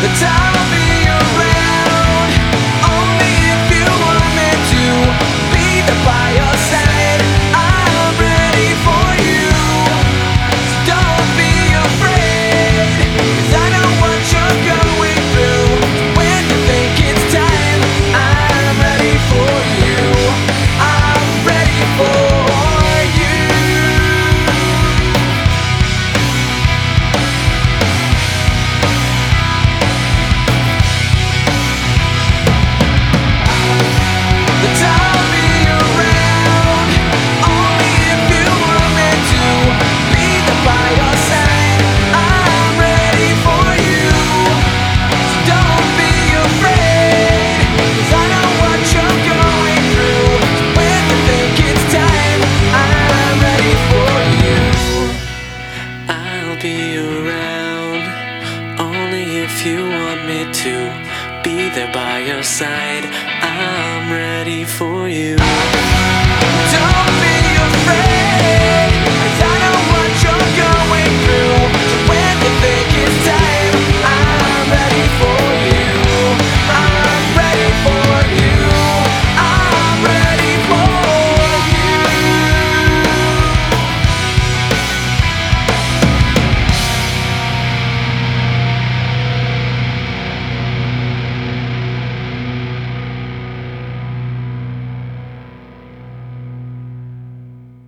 I'll be around, only if you want me to be there by your side. I'm ready for you, so don't be afraid, 'cause I know what you're going through. When you think it's time, I'm ready for you. I'm ready for you. I'll be around, only if you want me to be there by your side. I'm ready for you, so don't be afraid, 'cause I know what you're going through. When you think it's time, I'm ready for you. I'll be around, only if you want me to be there by your side. I'm ready for you. Don't be afraid.